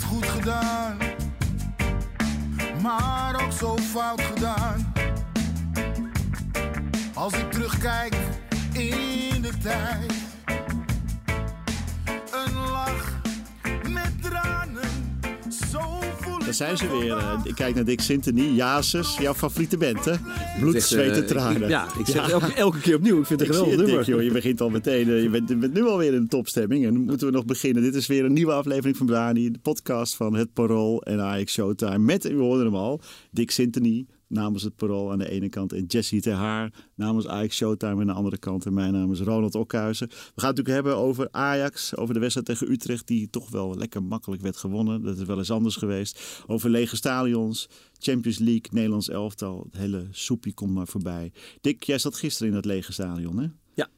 goed gedaan, maar ook zo fout gedaan. Als ik terugkijk in de tijd, een lach met tranen, zo voel ik. Daar zijn ze weer. Ik kijk naar Dick Sintony, Jazers, jouw favoriete band, hè? Bloed, zweet en tranen. Ik zeg elke keer opnieuw. Ik vind het een geweldig nummer. Joh, je begint al meteen. Je bent nu alweer in de topstemming. En dan moeten we nog beginnen. Dit is weer een nieuwe aflevering van Brani. De podcast van Het Parool en Ajax Showtime. Met, u hoorde hem al, Dick Sintony namens Het Parool aan de ene kant. En Jesse ter Haar namens Ajax Showtime aan de andere kant. En mijn naam is Ronald Okhuizen. We gaan het natuurlijk hebben over Ajax. Over de wedstrijd tegen Utrecht die toch wel lekker makkelijk werd gewonnen. Dat is wel eens anders geweest. Over lege stadions. Champions League, Nederlands elftal. Het hele soepie komt maar voorbij. Dick, jij zat gisteren in dat lege stadion, hè? Ja.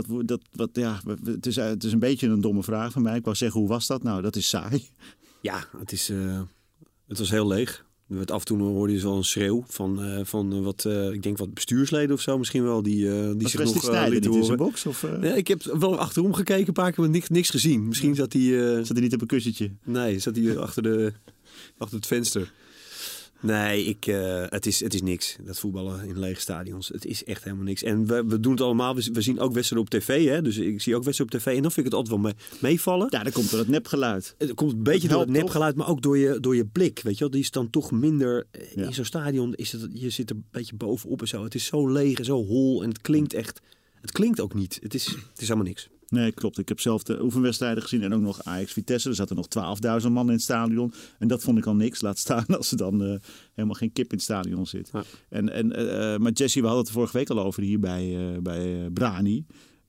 Het is een beetje een domme vraag van mij. Ik wou zeggen, hoe was dat? Nou, dat is saai. Ja, het was heel leeg. Af en toe hoorde je zo een schreeuw van wat, ik denk wat bestuursleden of zo misschien wel. Die zich nog lieten horen. Box, of, Ja, ik heb wel achterom gekeken, een paar keer, maar niks gezien. Misschien zat hij... Zat hij niet op een kussentje? Nee, zat hij achter het venster. Nee, het is niks. Dat voetballen in lege stadions. Het is echt helemaal niks. En we doen het allemaal. We zien ook wedstrijden op tv. Hè? Dus ik zie ook wedstrijden op tv. En dan vind ik het altijd wel meevallen. Ja, dan komt door het nepgeluid. Het komt een beetje door het nepgeluid, maar ook door je blik. Weet je wel? Die is dan toch minder... Ja. In zo'n stadion je zit er een beetje bovenop en zo. Het is zo leeg en zo hol. En het klinkt echt... Het klinkt ook niet. Het is helemaal niks. Nee, klopt. Ik heb zelf de oefenwedstrijden gezien en ook nog Ajax-Vitesse. Er zaten nog 12.000 man in het stadion. En dat vond ik al niks. Laat staan als er dan helemaal geen kip in het stadion zit. Ja. Maar Jesse, we hadden het vorige week al over hier bij Brani.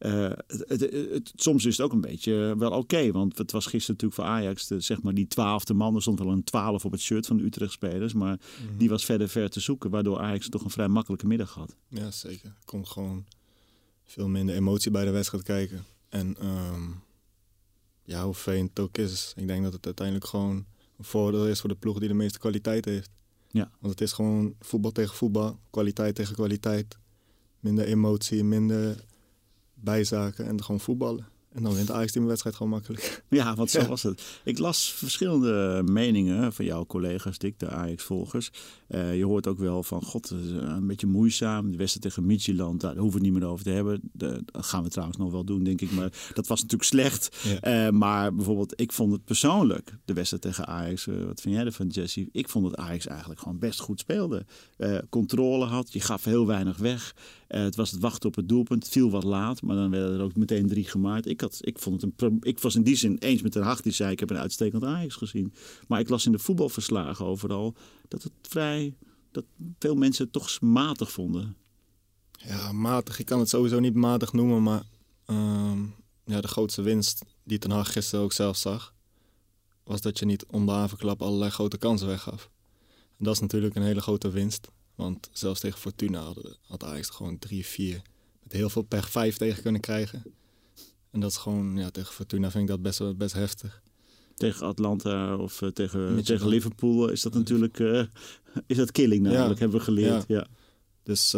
Soms is het ook een beetje wel oké. Want het was gisteren natuurlijk voor Ajax zeg maar die 12e man. Er stond wel een 12 op het shirt van de Utrecht-spelers. Maar die was ver te zoeken. Waardoor Ajax toch een vrij makkelijke middag had. Ja, zeker. Er komt gewoon veel minder emotie bij de wedstrijd kijken. En hoe vervelend het ook is. Ik denk dat het uiteindelijk gewoon een voordeel is voor de ploeg die de meeste kwaliteit heeft. Ja. Want het is gewoon voetbal tegen voetbal, kwaliteit tegen kwaliteit. Minder emotie, minder bijzaken en gewoon voetballen. En dan wint Ajax die wedstrijd gewoon makkelijk. Ja, want zo was het. Ik las verschillende meningen van jouw collega's, Dick, de Ajax-volgers. Je hoort ook wel van, god, een beetje moeizaam. De wedstrijd tegen Midtjylland, daar hoeven we het niet meer over te hebben. Dat gaan we trouwens nog wel doen, denk ik. Maar dat was natuurlijk slecht. Ja. Maar bijvoorbeeld, ik vond het persoonlijk, de wedstrijd tegen Ajax. Wat vind jij ervan, Jesse? Ik vond dat Ajax eigenlijk gewoon best goed speelde. Controle had, je gaf heel weinig weg. Het was het wachten op het doelpunt. Het viel wat laat, maar dan werden er ook meteen 3 gemaakt. Ik was in die zin eens met de Hag die zei, ik heb een uitstekend Ajax gezien. Maar ik las in de voetbalverslagen overal dat veel mensen het toch matig vonden. Ja, matig. Ik kan het sowieso niet matig noemen, maar de grootste winst die Ten Hag gisteren ook zelf zag, was dat je niet om de havenklap allerlei grote kansen weggaf. En dat is natuurlijk een hele grote winst. Want zelfs tegen Fortuna had Ajax gewoon 3-4 met heel veel pech 5 tegen kunnen krijgen. En dat is gewoon, tegen Fortuna vind ik dat best heftig. Tegen Atlanta of tegen Liverpool is dat natuurlijk is dat killing namelijk, hebben we geleerd. Ja. Dus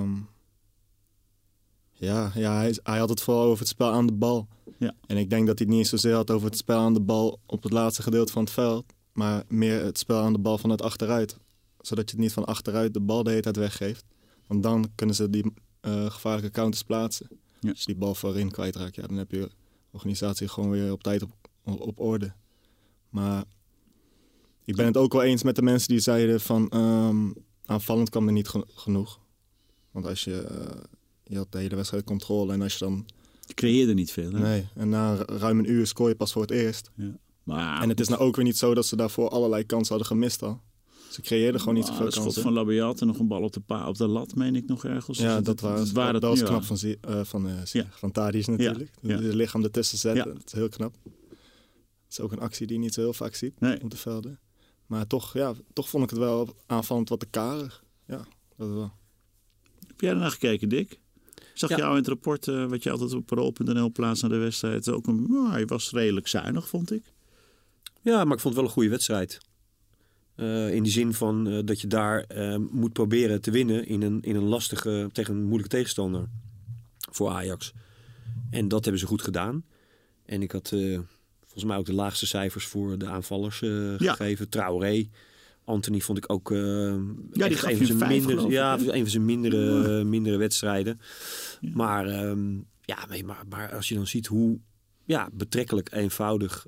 hij had het vooral over het spel aan de bal. Ja. En ik denk dat hij het niet zozeer had over het spel aan de bal op het laatste gedeelte van het veld, maar meer het spel aan de bal vanuit achteruit. Zodat je het niet van achteruit de bal de hele tijd weggeeft. Want dan kunnen ze die gevaarlijke counters plaatsen. Ja. Als je die bal voorin kwijtraakt, dan heb je organisatie gewoon weer op tijd op orde. Maar ik ben het ook wel eens met de mensen die zeiden van aanvallend kwam er niet genoeg. Want als je had de hele wedstrijd controle en als je dan... Je creëerde niet veel, hè? Nee, en na ruim een uur scoor je pas voor het eerst. Ja. En het is nou ook weer niet zo dat ze daarvoor allerlei kansen hadden gemist al. Ze creëerden gewoon niet zoveel kansen. Het schot van Labiat en nog een bal op de lat, meen ik nog ergens. Ja, dat was knap van Tadic natuurlijk. Ja. Het lichaam ertussen zetten, dat is heel knap. Het is ook een actie die je niet zo heel vaak ziet op de velden. Maar toch vond ik het wel aanvallend wat te karig. Ja, dat wel. Heb jij daarna gekeken, Dick? Zag jou in het rapport, wat je altijd op parool.nl plaatst naar de wedstrijd, ook hij was redelijk zuinig, vond ik. Ja, maar ik vond het wel een goede wedstrijd. In die zin van dat je daar moet proberen te winnen in een lastige, tegen een moeilijke tegenstander voor Ajax. En dat hebben ze goed gedaan. En ik had volgens mij ook de laagste cijfers voor de aanvallers gegeven. Traoré. Anthony vond ik ook die gaf je een 5, geloof ik, een van zijn mindere wedstrijden. Ja. Maar als je dan ziet hoe betrekkelijk eenvoudig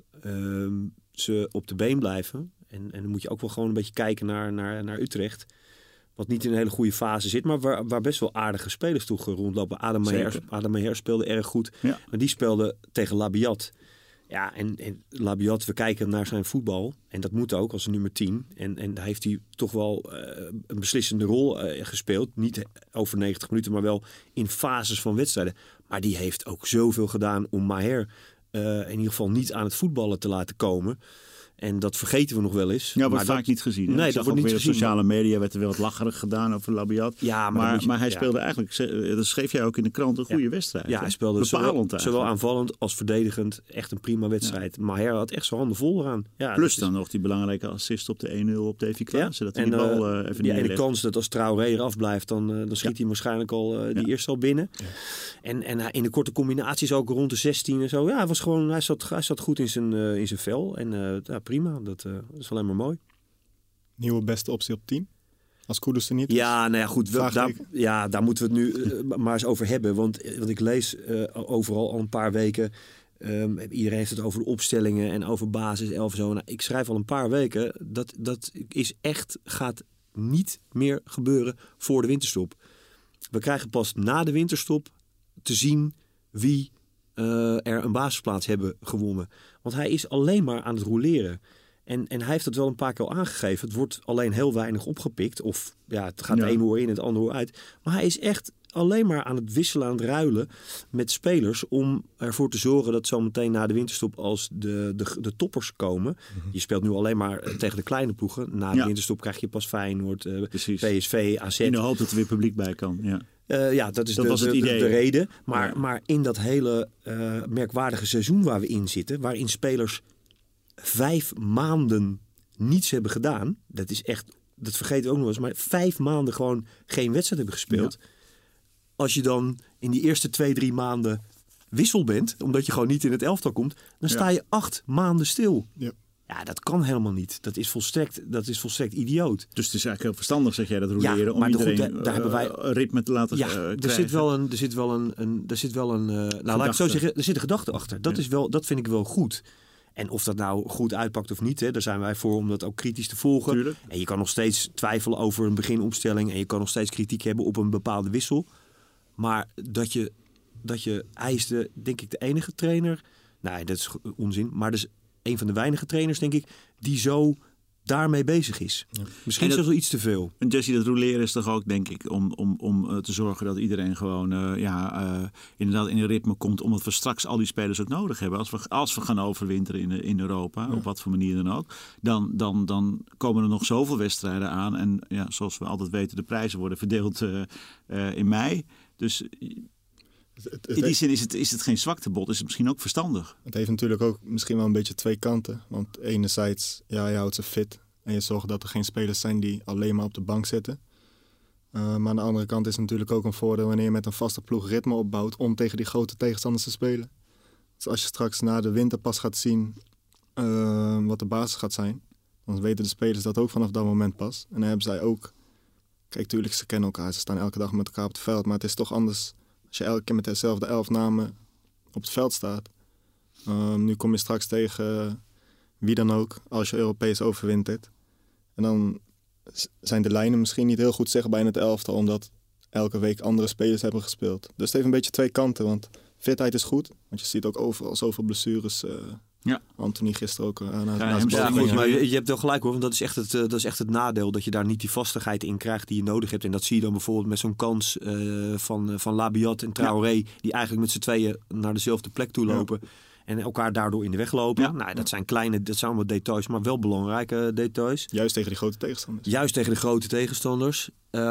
ze op de been blijven. En dan moet je ook wel gewoon een beetje kijken naar Utrecht. Wat niet in een hele goede fase zit, maar waar best wel aardige spelers toe rondlopen. Adam Meher speelde erg goed. Ja. Maar die speelde tegen Labiat. Ja, en Labiat, we kijken naar zijn voetbal. En dat moet ook als nummer 10. En daar heeft hij toch wel een beslissende rol gespeeld. Niet over 90 minuten, maar wel in fases van wedstrijden. Maar die heeft ook zoveel gedaan om Maher in ieder geval niet aan het voetballen te laten komen. En dat vergeten we nog wel eens. Ja, wordt vaak niet gezien. Hè? Nee, dat wordt niet gezien. Op sociale media werd er wel wat lacherig gedaan over Labiat. Ja, maar hij speelde eigenlijk, dat schreef jij ook in de krant, een goede wedstrijd. Ja, hij speelde zowel aanvallend als verdedigend echt een prima wedstrijd. Maar hij had echt zijn handen vol eraan. Ja, plus dan nog die belangrijke assist op de 1-0 op Davy Klaassen. Dat hij die bal even die ene kans dat als Traoré eraf blijft, dan schiet hij waarschijnlijk al die eerste al binnen. Ja. En in de korte combinaties ook rond de 16 en zo. Ja, hij zat goed in zijn vel. En prima, dat is alleen maar mooi. Nieuwe beste optie op 10? Als Kudus er niet is? Ja, nou ja, goed. Daar moeten we het nu maar eens over hebben. Want ik lees overal al een paar weken. Iedereen heeft het over de opstellingen en over basis 11 en zo. Nou, ik schrijf al een paar weken. Dat is echt, gaat niet meer gebeuren voor de winterstop. We krijgen pas na de winterstop te zien wie er een basisplaats hebben gewonnen. Want hij is alleen maar aan het roleren. En hij heeft het wel een paar keer al aangegeven. Het wordt alleen heel weinig opgepikt. Of het gaat de ene oor in en het andere oor uit. Maar hij is echt alleen maar aan het wisselen, aan het ruilen met spelers. Om ervoor te zorgen dat zometeen na de winterstop, als de toppers komen. Je speelt nu alleen maar tegen de kleine ploegen. Na de winterstop krijg je pas Feyenoord, PSV, AZ. In de hoop dat er weer publiek bij kan. Ja. Dat was het idee. De reden. Maar in dat hele merkwaardige seizoen waar we in zitten, waarin spelers 5 maanden niets hebben gedaan. Dat is echt, dat vergeten we ook nog eens. Maar 5 maanden gewoon geen wedstrijd hebben gespeeld. Ja. Als je dan in die eerste 2-3 maanden wissel bent, omdat je gewoon niet in het elftal komt, dan sta je 8 maanden stil. Ja. Ja, dat kan helemaal niet. Dat is volstrekt idioot. Dus het is eigenlijk heel verstandig, zeg jij, dat roleren, om iedereen daar hebben wij ritme te laten krijgen. Er zit wel een nou, laat ik zo zeggen, er zit een gedachte achter. Dat vind ik wel goed. En of dat nou goed uitpakt of niet, daar zijn wij voor om dat ook kritisch te volgen. Tuurlijk. En je kan nog steeds twijfelen over een beginopstelling en je kan nog steeds kritiek hebben op een bepaalde wissel. Maar hij is denk ik de enige trainer. Nee, dat is onzin. Maar dus een van de weinige trainers, denk ik, die zo daarmee bezig is. Ja. Misschien zelfs wel iets te veel. En Jesse, dat roleren is toch ook, denk ik, om te zorgen dat iedereen gewoon inderdaad in een ritme komt, omdat we straks al die spelers ook nodig hebben. Als we gaan overwinteren in Europa, op wat voor manier dan ook, dan komen er nog zoveel wedstrijden aan. En zoals we altijd weten, de prijzen worden verdeeld in mei. Dus in die zin is het geen zwaktebod, is het misschien ook verstandig. Het heeft natuurlijk ook misschien wel een beetje twee kanten. Want enerzijds, je houdt ze fit en je zorgt dat er geen spelers zijn die alleen maar op de bank zitten. Maar aan de andere kant is het natuurlijk ook een voordeel wanneer je met een vaste ploeg ritme opbouwt om tegen die grote tegenstanders te spelen. Dus als je straks na de winter pas gaat zien wat de basis gaat zijn, dan weten de spelers dat ook vanaf dat moment pas. En dan hebben zij ook, kijk, tuurlijk, ze kennen elkaar, ze staan elke dag met elkaar op het veld, maar het is toch anders als je elke keer met dezelfde 11 namen op het veld staat. Nu kom je straks tegen wie dan ook als je Europees overwintert. En dan zijn de lijnen misschien niet heel goed zichtbaar in het elftal, omdat elke week andere spelers hebben gespeeld. Dus het heeft een beetje twee kanten, want fitheid is goed. Want je ziet ook overal zoveel blessures. Anthony gisteren ook. Maar je hebt wel gelijk hoor, want dat is echt het nadeel, dat je daar niet die vastigheid in krijgt die je nodig hebt. En dat zie je dan bijvoorbeeld met zo'n kans van Labiat en Traoré, die eigenlijk met z'n tweeën naar dezelfde plek toe lopen. Ja. En elkaar daardoor in de weg lopen. Ja. Nou, dat zijn allemaal details, maar wel belangrijke details. Juist tegen die grote tegenstanders.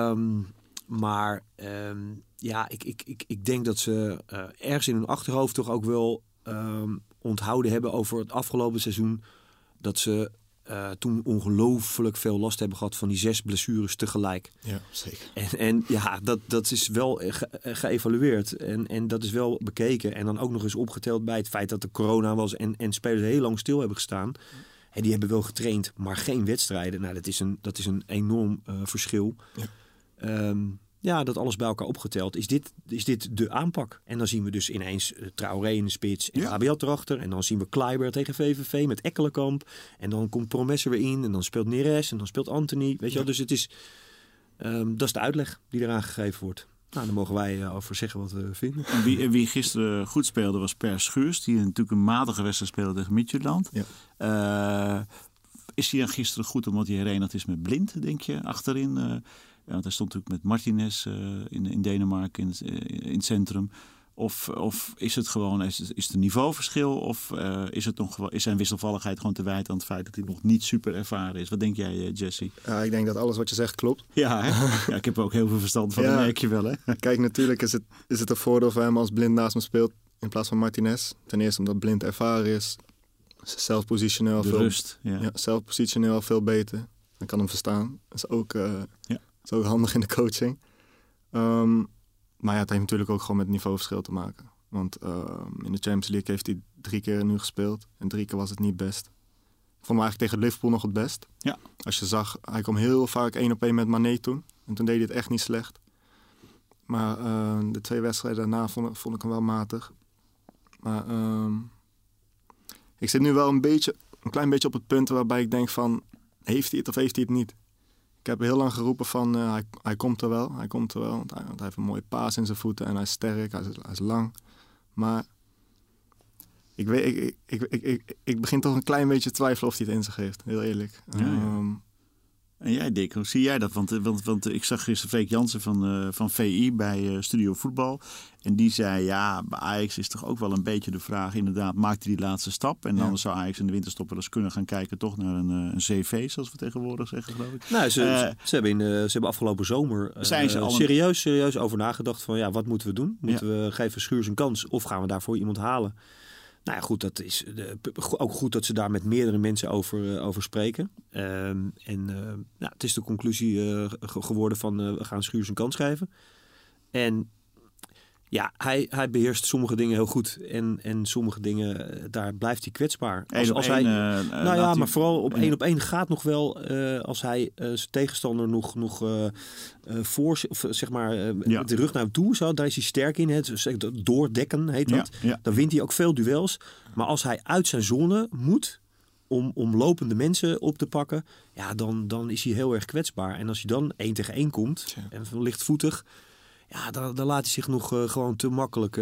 Ik denk dat ze ergens in hun achterhoofd toch ook wel onthouden hebben over het afgelopen seizoen, dat ze toen ongelooflijk veel last hebben gehad van die 6 blessures tegelijk. Ja, zeker. En ja, dat is wel geëvalueerd en dat is wel bekeken. En dan ook nog eens opgeteld bij het feit dat er corona was en spelers heel lang stil hebben gestaan. En die hebben wel getraind, maar geen wedstrijden. Nou, dat is een enorm verschil. Ja. Dat alles bij elkaar opgeteld. Is dit de aanpak? En dan zien we dus ineens Traoré in de spits en Rabiat erachter. En dan zien we Kleiber tegen VVV met Ekkelenkamp. En dan komt Promes weer in. En dan speelt Neres en dan speelt Anthony. Weet je wel? Dus het is, dat is de uitleg die eraan gegeven wordt. Nou, daar mogen wij over zeggen wat we vinden. En wie gisteren goed speelde was Per Schuurs. Die natuurlijk een matige wedstrijd speelde tegen Midtjylland. Ja. Is hij dan gisteren goed omdat hij herenigd is met Blind, denk je, achterin? Want hij stond natuurlijk met Martinez in Denemarken in het centrum. Of is het gewoon is het een niveauverschil? Of is zijn wisselvalligheid gewoon te wijten aan het feit dat hij nog niet super ervaren is? Wat denk jij, Jesse? Ja, ik denk dat alles wat je zegt klopt. Ja, hè? Ja, ik heb er ook heel veel verstand van, dat merk je wel. Hè? Kijk, natuurlijk is het een voordeel voor hem als Blind naast me speelt in plaats van Martinez. Ten eerste omdat Blind ervaren is. Zelfpositioneel zelfpositioneel veel beter. Ik kan hem verstaan. Dat is ook handig in de coaching. Maar ja, het heeft natuurlijk ook gewoon met niveauverschil te maken. Want in de Champions League heeft hij 3 keer nu gespeeld. En 3 keer was het niet best. Ik vond hem eigenlijk tegen Liverpool nog het best. Ja. Als je zag, hij kwam heel vaak 1-op-1 met Mané toen. En toen deed hij het echt niet slecht. Maar de 2 wedstrijden daarna vond ik hem wel matig. Maar ik zit nu wel een klein beetje op het punt waarbij ik denk van, heeft hij het of heeft hij het niet? Ik heb heel lang geroepen van, hij komt er wel. Hij komt er wel, want hij heeft een mooie paas in zijn voeten en hij is sterk, hij is lang. Maar ik begin toch een klein beetje te twijfelen of hij het in zich heeft, heel eerlijk. Ja. En jij, Dick, hoe zie jij dat? Want ik zag gisteren Freek Jansen van VI bij Studio Voetbal. En die zei, ja, bij Ajax is toch ook wel een beetje de vraag, inderdaad, maakt hij die laatste stap? En dan zou Ajax in de winterstop wel eens kunnen gaan kijken toch naar een CV, zoals we tegenwoordig zeggen, geloof ik. Nou, ze hebben afgelopen zomer serieus over nagedacht van, ja, wat moeten we doen? Moeten we geven Schuurs een kans of gaan we daarvoor iemand halen? Nou ja, goed, dat is ook goed dat ze daar met meerdere mensen over spreken. Het is de conclusie geworden van we gaan Schuurs een kans geven. En ja, hij beheerst sommige dingen heel goed. En sommige dingen, daar blijft hij kwetsbaar. Maar vooral op 1-op-1 gaat nog wel als hij zijn tegenstander nog voor, of zeg maar, met de rug naar hem toe. Zo, daar is hij sterk in. Het doordekken heet dat. Ja. Dan wint hij ook veel duels. Maar als hij uit zijn zone moet om lopende mensen op te pakken, ja, dan is hij heel erg kwetsbaar. En als hij dan 1 tegen 1 komt en lichtvoetig, ja, dan laat hij zich nog gewoon te makkelijk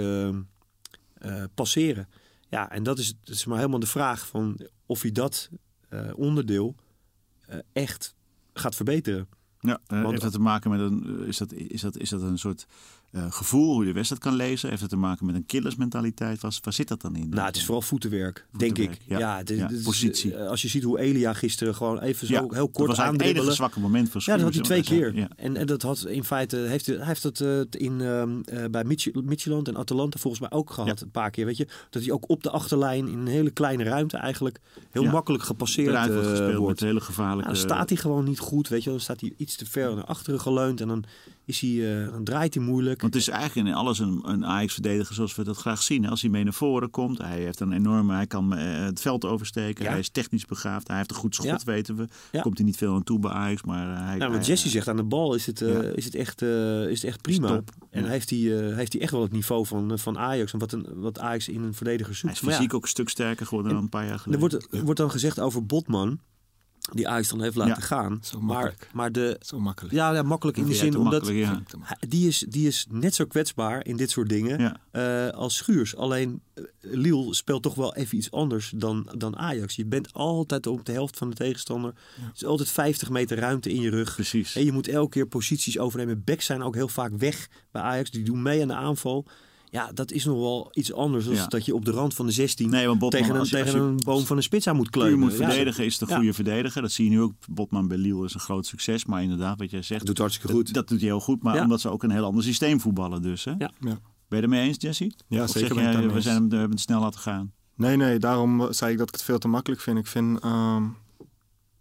passeren. Ja, en dat is maar helemaal de vraag van of hij dat onderdeel echt gaat verbeteren. Ja, heeft dat te maken met is dat een soort gevoel hoe je de wedstrijd kan lezen? Heeft het te maken met een killersmentaliteit? Waar zit dat dan in? Nou, het is vooral voetenwerk, denk ik. Positie. Als je ziet hoe Elia gisteren gewoon even zo heel kort aandribbelen. Dat was het enige zwakke moment van Schuurs. Ja, dat had hij 2 keer. Ja. En dat had in feite, hij heeft het bij Midtjylland en Atalanta volgens mij ook gehad een paar keer. Weet je, dat hij ook op de achterlijn in een hele kleine ruimte eigenlijk heel makkelijk gepasseerd wordt. Met hele gevaarlijke. Dan staat hij gewoon niet goed, weet je. Dan staat hij iets te ver naar achteren geleund en dan dan draait hij moeilijk. Want het is eigenlijk in alles een Ajax-verdediger zoals we dat graag zien. Als hij mee naar voren komt, hij kan het veld oversteken. Ja. Hij is technisch begaafd. Hij heeft een goed schot, weten we. Ja. Komt hij niet veel aan toe bij Ajax. Maar wat Jesse zegt, aan de bal is het echt prima. Top. En heeft hij echt wel het niveau van Ajax. En wat Ajax in een verdediger zoekt. Hij is fysiek ook een stuk sterker geworden dan een paar jaar geleden. Er wordt dan gezegd over Botman, die Ajax dan heeft laten gaan. Zo makkelijk. Maar zo makkelijk. Ja, makkelijk in de zin omdat die is net zo kwetsbaar in dit soort dingen als Schuurs. Alleen Lille speelt toch wel even iets anders dan Ajax. Je bent altijd op de helft van de tegenstander. Ja. Er is altijd 50 meter ruimte in je rug. Precies. En je moet elke keer posities overnemen. Backs zijn ook heel vaak weg bij Ajax. Die doen mee aan de aanval. Ja, dat is nog wel iets anders dan dat je op de rand van de 16 tegen een boom van een spits aan moet kleuren. Je moet verdedigen, is de goede verdediger. Dat zie je nu ook. Botman bij Lille is een groot succes. Maar inderdaad, wat jij zegt, dat doet hartstikke goed. Dat doet hij heel goed. Maar omdat ze ook een heel ander systeem voetballen dus. Hè? Ja. Ben je het ermee eens, Jesse? Ja, of zeker. We hebben het snel laten gaan. Nee, daarom zei ik dat ik het veel te makkelijk vind. Ik vind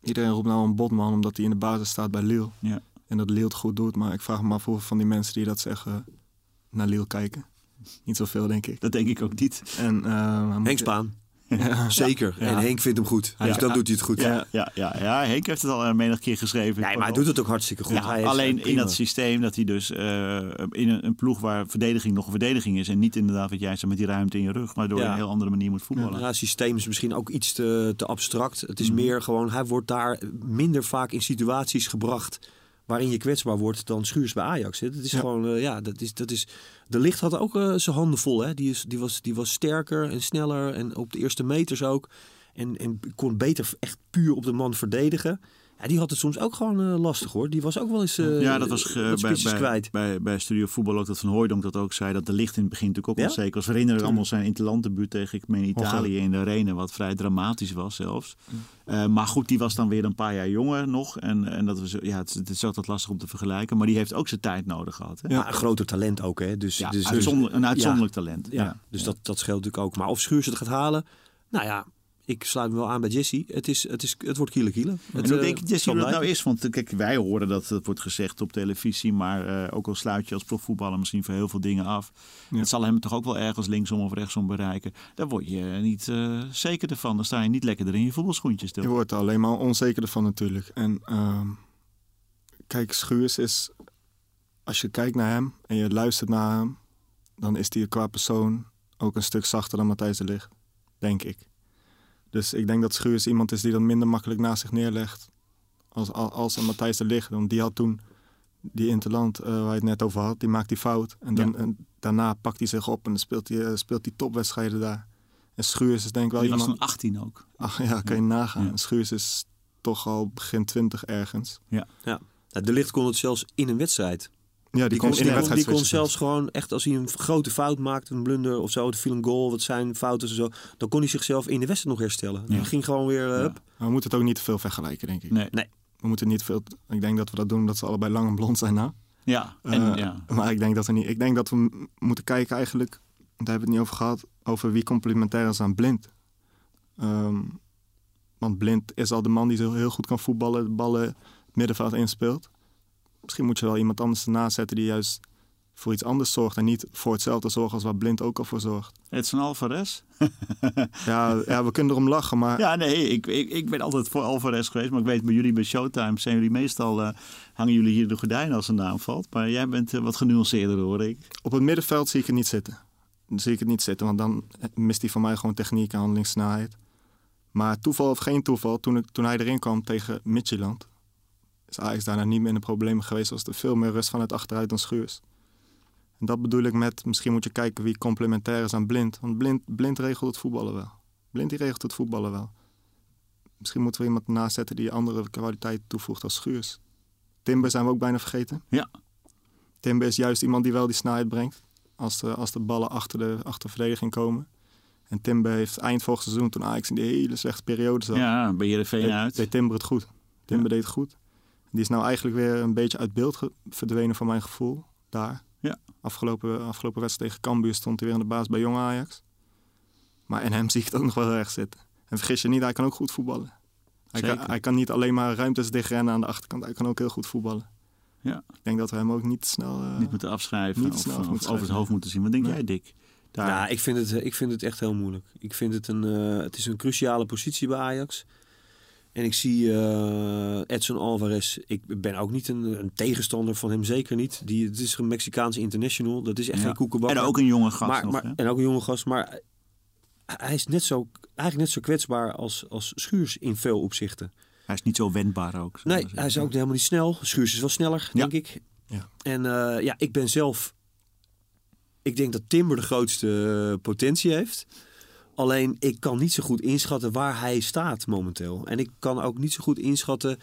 Iedereen roept nou een Botman omdat hij in de basis staat bij Lille. Ja. En dat Lille het goed doet. Maar ik vraag me af hoeveel van die mensen die dat zeggen naar Lille kijken. Niet zoveel, denk ik. Dat denk ik ook niet. En, Henk Spaan. Ja. Zeker. Ja. En Henk vindt hem goed. Dus dan doet hij het goed. Ja, Henk heeft het al menig keer geschreven. Nee, maar hij doet het ook hartstikke goed. Ja, Hij is alleen in prima. dat systeem dat hij dus in een ploeg waar verdediging nog een verdediging is. En niet inderdaad wat jij zei met die ruimte in je rug. Waardoor je Ja. een heel andere manier moet voetballen. Ja, het systeem is misschien ook iets te abstract. Het is meer gewoon, hij wordt daar minder vaak in situaties gebracht waarin je kwetsbaar wordt dan Schuurs bij Ajax. Hè. Dat is gewoon, dat is. De Ligt had ook zijn handen vol. Hè. Die was sterker en sneller en op de eerste meters ook. En kon beter echt puur op de man verdedigen. Ja, die had het soms ook gewoon lastig hoor. Die was ook wel eens dat was kwijt. bij Studio Voetbal ook dat Van Hooijdonk dat ook zei. Dat de Ligt in het begin natuurlijk ook onzeker was. We herinneren allemaal zijn interlanddebuut tegen, ik meen Italië in de arena. Wat vrij dramatisch was zelfs. Maar goed, die was dan weer een paar jaar jonger nog. En dat was, het is altijd lastig om te vergelijken. Maar die heeft ook zijn tijd nodig gehad. Hè? Ja, een groter talent ook. Hè. Een uitzonderlijk talent. Ja. Dus dat scheelt natuurlijk ook. Maar of Schuurs het gaat halen, nou ja, ik sluit me wel aan bij Jesse. Het wordt kiele. En hoe denk je, Jesse, hoe dat nou is? Want kijk, wij horen dat het wordt gezegd op televisie. Maar ook al sluit je als profvoetballer misschien voor heel veel dingen af. Ja. Het zal hem toch ook wel ergens linksom of rechtsom bereiken. Daar word je niet zeker van. Dan sta je niet lekker in je voetbalschoentjes stil. Je wordt er alleen maar onzeker van natuurlijk. En kijk, Schuurs is... Als je kijkt naar hem en je luistert naar hem... dan is hij qua persoon ook een stuk zachter dan Matthijs de Ligt. Denk ik. Dus ik denk dat Schuurs iemand is die dat minder makkelijk naast zich neerlegt als een Matthijs de Ligt. Want die had toen die interland waar je het net over had, die maakt die fout. En daarna pakt hij zich op en dan speelt hij topwedstrijden daar. En Schuurs is denk ik wel die iemand... was toen 18 ook. Ach ja, kan je nagaan. Ja. Schuurs is toch al begin 20 ergens. Ja. De Ligt kon het zelfs in een wedstrijd. Ja, die kon zelfs gewoon echt als hij een grote fout maakte, een blunder of zo, er viel een goal, wat zijn fouten en zo, dan kon hij zichzelf in de wedstrijd nog herstellen. Ja. Hij ging gewoon weer Maar we moeten het ook niet te veel vergelijken, denk ik. Nee. We moeten niet veel. Ik denk dat we dat doen omdat ze allebei lang en blond zijn, nou. Ja. Maar ik denk dat we niet. Ik denk dat we moeten kijken eigenlijk. Daar hebben we het niet over gehad. Over wie complementair is aan Blind. Want Blind is al de man die zo heel goed kan voetballen, de ballen het middenveld inspeelt. Misschien moet je wel iemand anders ernaast zetten die juist voor iets anders zorgt en niet voor hetzelfde zorgt als waar Blind ook al voor zorgt. Edson Alvarez? ja, we kunnen erom lachen, maar... Ja, nee, ik ben altijd voor Alvarez geweest, maar ik weet bij jullie bij Showtime zijn jullie meestal, hangen jullie hier de gordijnen als een naam valt. Maar jij bent wat genuanceerder, hoor ik. Op het middenveld zie ik het niet zitten. Want dan mist hij van mij gewoon techniek en handelingssnelheid. Maar toeval of geen toeval, toen hij erin kwam tegen Midtjylland, is Ajax daarna niet meer in de problemen geweest. Was er veel meer rust van het achteruit dan Schuurs. En dat bedoel ik met, misschien moet je kijken wie complementair is aan Blind. Want Blind regelt het voetballen wel. Blind regelt het voetballen wel. Misschien moeten we iemand ernaast zetten die andere kwaliteit toevoegt als Schuurs. Timber zijn we ook bijna vergeten. Ja. Timber is juist iemand die wel die snelheid brengt. Als de ballen achter de verdediging komen. En Timber heeft eind vorig seizoen, toen Ajax in die hele slechte periode zat. Ja, bij Heerenveen uit. Deed Timber het goed. Timber deed het goed. Die is nou eigenlijk weer een beetje uit beeld verdwenen van mijn gevoel. Daar. Ja. Afgelopen wedstrijd tegen Cambuur stond hij weer in de baas bij Jong Ajax. Maar in hem zie ik het ook nog wel heel erg zitten. En vergis je niet, hij kan ook goed voetballen. Hij kan niet alleen maar ruimtes dichtrennen aan de achterkant. Hij kan ook heel goed voetballen. Ja. Ik denk dat we hem ook niet snel... niet moeten afschrijven niet of snel over het hoofd moeten zien. Wat denk jij, Dick? Daar... Ja, ik vind het echt heel moeilijk. Ik vind het het is een cruciale positie bij Ajax. En ik zie Edson Alvarez. Ik ben ook niet een tegenstander van hem, zeker niet. Het is een Mexicaanse international. Dat is echt geen koekenbakker. En ook een jonge gast nog. En ook een jonge gast. Maar hij is eigenlijk net zo kwetsbaar als Schuurs in veel opzichten. Hij is niet zo wendbaar ook. Nee, hij is ook helemaal niet snel. Schuurs is wel sneller, denk ik. Ja. En ik ben zelf... Ik denk dat Timber de grootste potentie heeft. Alleen, ik kan niet zo goed inschatten waar hij staat momenteel. En ik kan ook niet zo goed inschatten...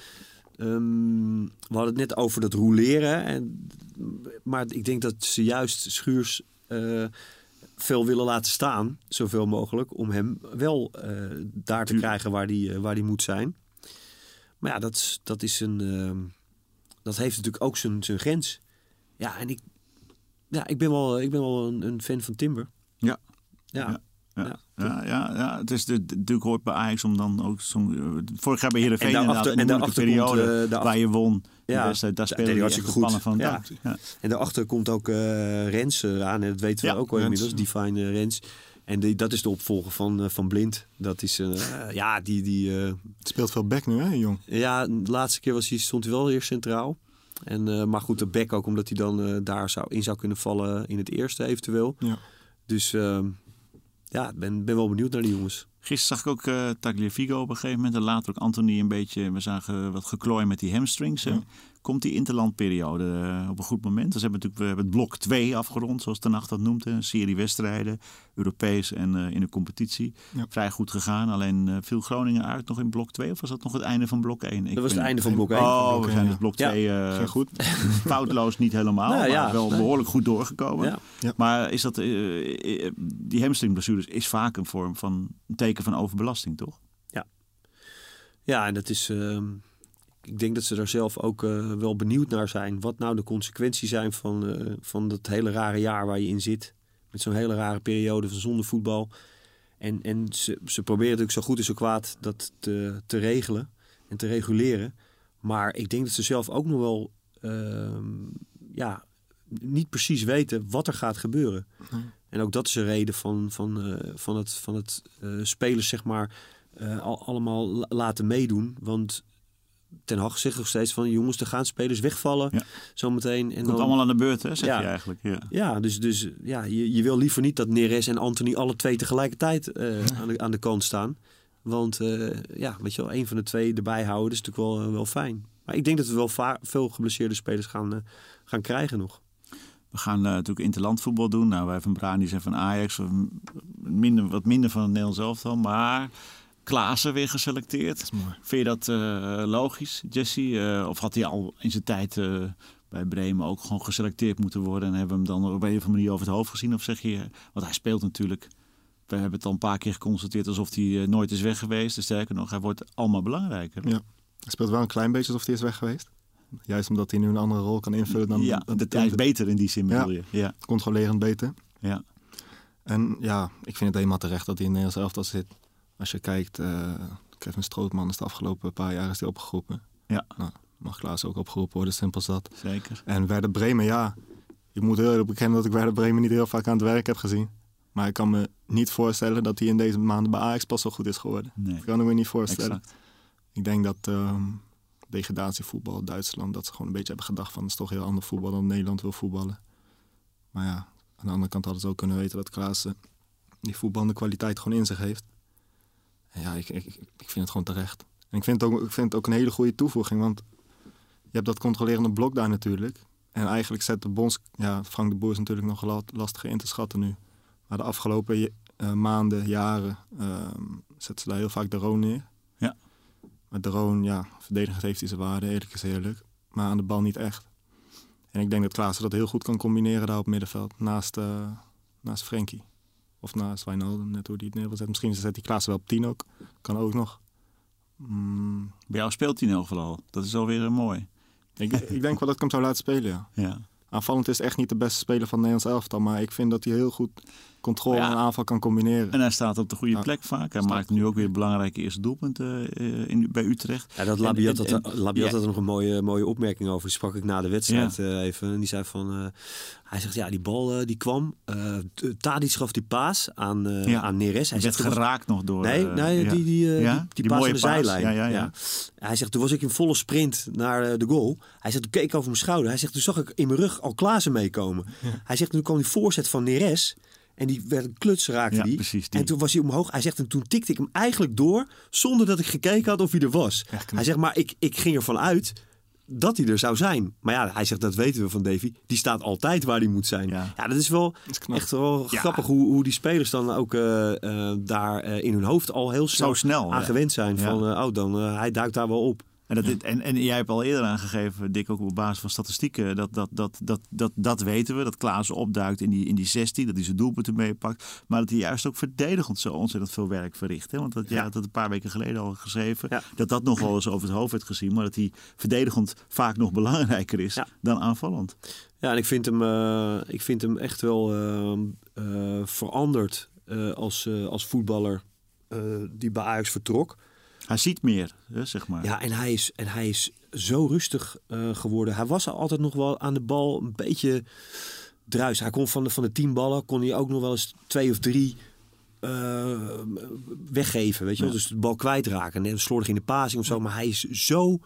we hadden het net over dat roleren. Maar ik denk dat ze juist Schuurs veel willen laten staan. Zoveel mogelijk. Om hem wel daar te krijgen waar die moet zijn. Maar ja, dat is dat heeft natuurlijk ook zijn grens. Ja, en ik ben wel een fan van Timber. Ja. Ja. Ja. Het is natuurlijk hoort bij Ajax om dan ook vorig jaar bij Heerenveen inderdaad in de moeilijke periode waar je won. Daar speelde je echt goed van. Ja. En daarachter komt ook Rens aan. En dat weten we ook wel inmiddels. Divine Rens. En dat is de opvolger van Blind. Dat is die speelt veel back nu, hè, jong? Ja, de laatste keer stond hij wel eerst centraal. Maar goed, de back ook omdat hij dan daar zou kunnen vallen in het eerste eventueel. Ja. Dus ben wel benieuwd naar die jongens. Gisteren zag ik ook Tagliafico op een gegeven moment. En later ook Anthony een beetje. We zagen wat geklooi met die hamstrings. Ja. Komt die interlandperiode op een goed moment? Dus we hebben het blok 2 afgerond, zoals Ten Hag dat noemt. Een serie wedstrijden, Europees en in de competitie. Ja. Vrij goed gegaan. Alleen viel Groningen uit nog in blok 2? Of was dat nog het einde van blok 1? Dat was het einde van blok 1. Oh, we zijn dus blok 2 goed. Foutloos niet helemaal, maar wel behoorlijk goed doorgekomen. Ja. Ja. Maar is dat, die hamstringblessures is vaak een vorm van een teken van overbelasting, toch? Ja, en dat is... Ik denk dat ze daar zelf ook wel benieuwd naar zijn. Wat nou de consequenties zijn van dat hele rare jaar waar je in zit. Met zo'n hele rare periode van zonder voetbal. En ze proberen natuurlijk zo goed en zo kwaad dat te regelen en te reguleren. Maar ik denk dat ze zelf ook nog wel niet precies weten wat er gaat gebeuren. En ook dat is een reden van het spelers zeg maar allemaal laten meedoen. Want Ten Hag zegt nog steeds van jongens, er gaan spelers wegvallen zometeen. En komt allemaal aan de beurt, hè, zeg je eigenlijk. Dus je wil liever niet dat Neres en Anthony alle twee tegelijkertijd aan de kant staan. Want weet je wel, één van de twee erbij houden, is natuurlijk wel fijn. Maar ik denk dat we wel veel geblesseerde spelers gaan krijgen nog. We gaan natuurlijk interlandvoetbal doen. Nou, wij van Brani zijn van Ajax, wat minder van het Nederlands elftal, maar Klaassen weer geselecteerd. Vind je dat logisch, Jesse? Of had hij al in zijn tijd bij Bremen ook gewoon geselecteerd moeten worden en hebben we hem dan op een of andere manier over het hoofd gezien? Of zeg je, want hij speelt natuurlijk, we hebben het al een paar keer geconstateerd alsof hij nooit is weg geweest. Dus sterker nog, hij wordt allemaal belangrijker. Ja, hij speelt wel een klein beetje alsof hij is weg geweest. Juist omdat hij nu een andere rol kan invullen dan... Ja, hij is beter in die zin, bedoel je. Ja, controlerend beter. Ja. En ik vind het helemaal terecht dat hij in Nederlands elftal zit. Als je kijkt, Kevin Strootman is de afgelopen paar jaar is die opgeroepen. Ja. Nou, mag Klaas ook opgeroepen worden, simpel zat. Zeker. En Werder Bremen, ik moet heel eerlijk bekennen dat ik Werder Bremen niet heel vaak aan het werk heb gezien. Maar ik kan me niet voorstellen dat hij in deze maanden bij Ajax pas zo goed is geworden. Nee. Dat kan ik me niet voorstellen. Exact. Ik denk dat degradatievoetbal, Duitsland, dat ze gewoon een beetje hebben gedacht van het is toch heel ander voetbal dan Nederland wil voetballen. Maar aan de andere kant hadden ze ook kunnen weten dat Klaas die voetballende kwaliteit gewoon in zich heeft. En ik vind het gewoon terecht. En ik vind het ook een hele goede toevoeging, want je hebt dat controlerende blok daar natuurlijk. En eigenlijk zet de bonds... Ja, Frank de Boer is natuurlijk nog lastiger in te schatten nu. Maar de afgelopen maanden, jaren, zetten ze daar heel vaak de Roon neer. Ja. Maar de Roon, verdedigend heeft hij zijn waarde, eerlijk is eerlijk. Maar aan de bal niet echt. En ik denk dat Klaassen dat heel goed kan combineren daar op het middenveld. Naast Frenkie. Of naast Wijnaldum, net hoe die het neer wil zetten. Misschien zet die Klaassen wel op 10 ook. Kan ook nog. Bij jou speelt hij in elk geval al. Dat is alweer mooi. Ik denk wel dat ik hem zou laten spelen, ja. Aanvallend is echt niet de beste speler van het Nederlands elftal. Maar ik vind dat hij heel goed controle en aanval kan combineren. En hij staat op de goede plek vaak. Hij maakt nu ook weer belangrijke eerste doelpunten bij Utrecht. Ja, dat Labiat had er nog een mooie opmerking over. Die sprak ik na de wedstrijd even. En die zei van... hij zegt, die bal die kwam. Tadic gaf die paas aan Neres. Hij werd geraakt nog door... Die paas aan de zijlijn. Ja. Hij zegt, toen was ik in volle sprint naar de goal. Hij zegt, toen keek ik over mijn schouder. Hij zegt, toen zag ik in mijn rug al Klaassen meekomen. Ja. Hij zegt, toen kwam die voorzet van Neres... En die werd een kluts, raakte die. Precies, die. En toen was hij omhoog. Hij zegt, en toen tikte ik hem eigenlijk door... zonder dat ik gekeken had of hij er was. Hij zegt, maar ik ging ervan uit dat hij er zou zijn. Maar hij zegt, dat weten we van Davy. Die staat altijd waar hij moet zijn. Ja, dat is wel echt wel grappig hoe die spelers dan ook daar in hun hoofd al heel snel aan gewend zijn. Ja. Van, hij duikt daar wel op. En jij hebt al eerder aangegeven, Dick, ook op basis van statistieken, dat weten we. Dat Klaassen opduikt in die 16, dat hij zijn doelpunten meepakt. Maar dat hij juist ook verdedigend zo ontzettend veel werk verricht. Hè? Want dat een paar weken geleden al geschreven. Ja. Dat nog wel eens over het hoofd werd gezien. Maar dat hij verdedigend vaak nog belangrijker is dan aanvallend. Ja, en ik vind hem echt wel veranderd als voetballer die bij Ajax vertrok. Hij ziet meer, hè, zeg maar. Ja, en hij is zo rustig geworden. Hij was altijd nog wel aan de bal een beetje druis. Hij kon van de 10 ballen kon hij ook nog wel eens 2 of 3 weggeven. Weet je wel? Dus de bal kwijtraken. En slordig in de passing of zo. Maar hij is zo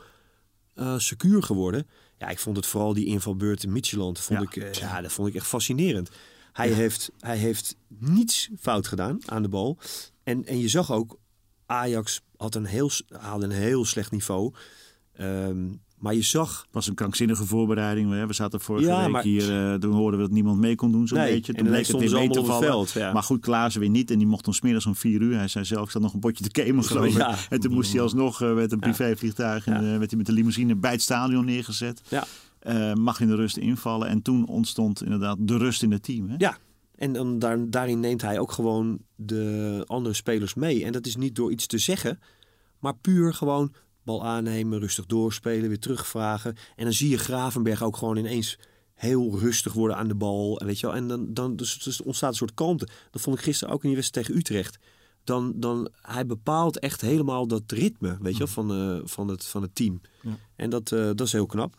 secuur geworden. Ja, ik vond het vooral die invalbeurt in Midtjylland. Dat vond ik echt fascinerend. Hij heeft niets fout gedaan aan de bal. En je zag ook, Ajax haalde een heel slecht niveau. Maar je zag... Het was een krankzinnige voorbereiding. We zaten vorige week hier. Toen hoorden we dat niemand mee kon doen. Zo'n beetje. Toen en dan stonden ze allemaal op het veld. Ja. Maar goed, Klaassen weer niet. En die mocht om 's middags om 4 uur. Hij zei zelf, ik zat nog een potje te kemen, geloof ik. Ja. En toen moest hij alsnog met een privévliegtuig. En werd hij met de limousine bij het stadion neergezet. Ja. Mag in de rust invallen. En toen ontstond inderdaad de rust in het team. Hè? Ja. En dan daarin neemt hij ook gewoon de andere spelers mee. En dat is niet door iets te zeggen. Maar puur gewoon... bal aannemen, rustig doorspelen, weer terugvragen. En dan zie je Gravenberg ook gewoon ineens heel rustig worden aan de bal. En weet je wel, en dan dus ontstaat een soort kalmte. Dat vond ik gisteren ook in die wedstrijd tegen Utrecht. Dan hij bepaalt echt helemaal dat ritme, weet je wel, van het team. Ja. En dat is heel knap.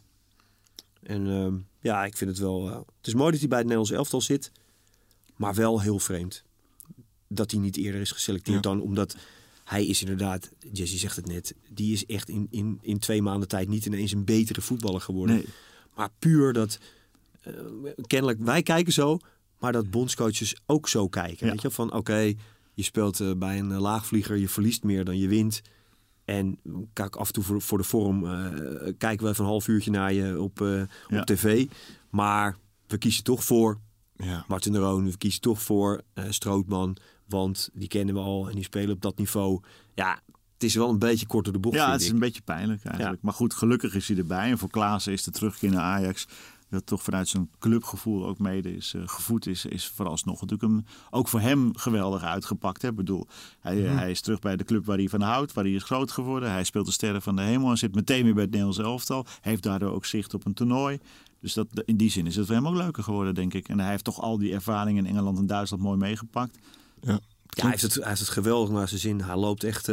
En ik vind het wel... het is mooi dat hij bij het Nederlands elftal zit. Maar wel heel vreemd. Dat hij niet eerder is geselecteerd dan omdat... Hij is inderdaad, Jesse zegt het net, die is echt in 2 maanden tijd niet ineens een betere voetballer geworden. Nee. Maar puur dat, kennelijk, wij kijken zo, maar dat bondscoaches ook zo kijken. Ja. Weet je, van oké, je speelt bij een laagvlieger, je verliest meer dan je wint. En kijk, af en toe voor de vorm kijken we even een half uurtje naar je op tv. Maar we kiezen toch voor Martin de Roon, we kiezen toch voor Strootman. Want die kennen we al en die spelen op dat niveau. Ja, het is wel een beetje kort door de bocht. Ja, het is een beetje pijnlijk eigenlijk. Ja. Maar goed, gelukkig is hij erbij. En voor Klaassen is de terugkeer naar Ajax... dat toch vanuit zijn clubgevoel ook mede is gevoed is vooralsnog natuurlijk ook voor hem geweldig uitgepakt. Hè? Ik bedoel, hij is terug bij de club waar hij van houdt, waar hij is groot geworden. Hij speelt de sterren van de hemel en zit meteen weer bij het Nederlands elftal. Heeft daardoor ook zicht op een toernooi. Dus in die zin is het voor hem ook leuker geworden, denk ik. En hij heeft toch al die ervaringen in Engeland en Duitsland mooi meegepakt. Ja. Ja, hij heeft het geweldig naar zijn zin. Hij loopt echt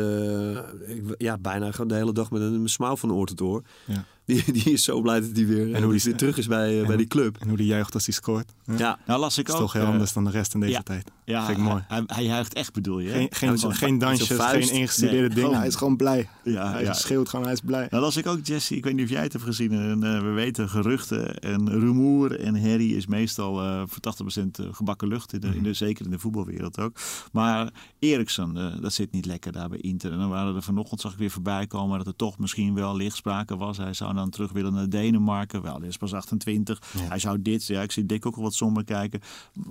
bijna de hele dag met een smaal van oor tot oor. Ja. Die is zo blij dat hij weer, en hoe die weer terug is bij die club. En hoe die juicht als hij scoort. Ja. Nou las ik ook. Dat is toch heel anders dan de rest in deze tijd. Ja, vind ik mooi. Hij juicht echt, bedoel je? Geen dansjes, geen ingestudeerde dingen. Hij is gewoon blij. Hij schreeuwt gewoon, hij is blij. Nou las ik ook, Jesse, ik weet niet of jij het hebt gezien. En, we weten, geruchten en rumoer en herrie is meestal voor 80% gebakken lucht. Zeker in de voetbalwereld ook. Maar Eriksen, dat zit niet lekker daar bij Inter. En dan waren er vanochtend, zag ik weer voorbij komen, dat er toch misschien wel lichtsprake was. Hij zou dan terug willen naar Denemarken. Wel, hij is pas 28. Ja. Hij zou dit. Ja, ik zie Dick ook al wat somber kijken.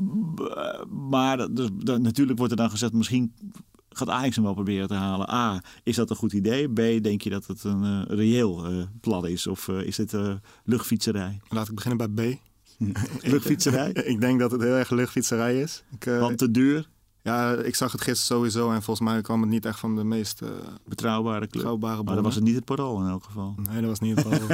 Maar natuurlijk wordt er dan gezegd, misschien gaat Ajax hem wel proberen te halen. A, is dat een goed idee? B, denk je dat het een reëel plan is? Of is het luchtfietserij? Laat ik beginnen bij B. Luchtfietserij? Ik denk dat het heel erg luchtfietserij is. Want te duur? Ja, ik zag het gisteren sowieso en volgens mij kwam het niet echt van de meest betrouwbare club. Maar dat was het niet het parool in elk geval. Nee, dat was niet het parool.